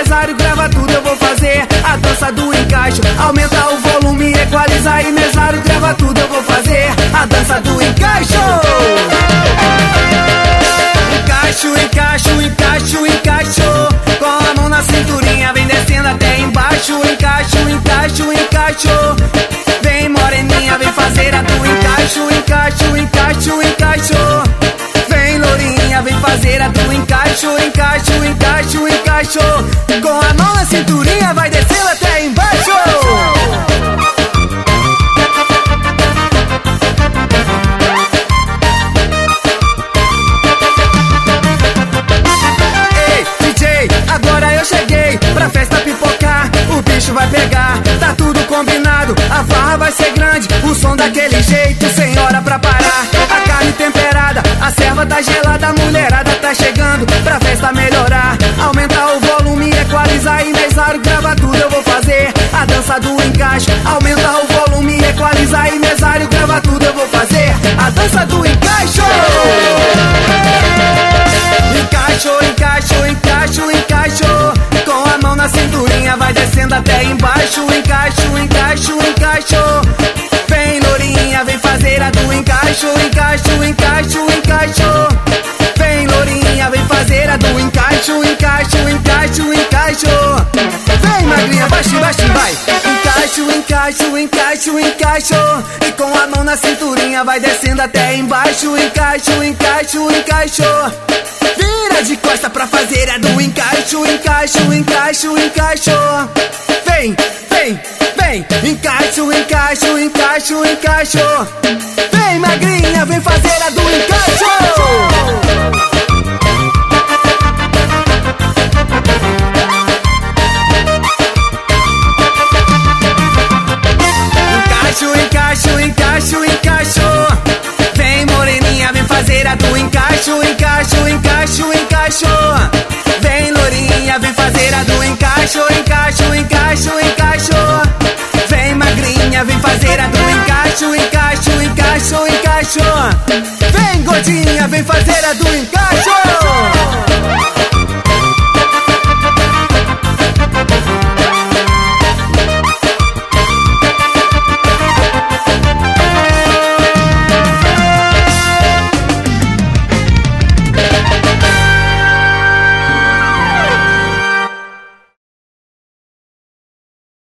mesário, grava tudo, eu vou fazer a dança do encaixe. Aumenta o volume, equaliza aí, mesário, grava tudo, eu vou fazer a dança do encaixe. Encaixo, encaixo, encaixo, encaixo. Com a mão na cinturinha, vem descendo até embaixo. Encaixo, encaixo, encaixo. Vem moreninha, vem fazer a do encaixo. Encaixo, encaixo, encaixo. Vem lourinha, vem fazer a do encaixo. Encaixo, encaixo, encaixo. Com a mão na cinturinha, vai descendo até embaixo. Agora eu cheguei pra festa pipocar, o bicho vai pegar, tá tudo combinado, a farra vai ser grande, o som daquele jeito, sem hora pra parar. A carne temperada, a serva tá gelada, a mulherada tá chegando pra festa melhorar. Aumenta o volume, equaliza aí, mesário, grava tudo, eu vou fazer a dança do encaixe. Aumenta o volume, equaliza aí, mesário, grava tudo, eu vou fazer a dança do encaixe. Encaixo, encaixo, encaixo, encaixo. Com a mão na cinturinha, vai descendo até embaixo. Encaixo, encaixo, encaixo. Vem lourinha, vem fazer a do encaixo. Encaixo, encaixo, encaixo. Vem lourinha, vem fazer a do encaixo. Encaixo, encaixo, encaixo. Vem magrinha, baixinho, baixinho, vai. Encaixo, encaixo, encaixo, encaixo. E com a mão na cinturinha, vai descendo até embaixo. Encaixo, encaixo, encaixo. Vira de costa pra fazer a do encaixo. Encaixo, encaixo, encaixo. Vem, vem, vem. Encaixo, encaixo, encaixo, encaixo. Vem magrinha, vem fazer a do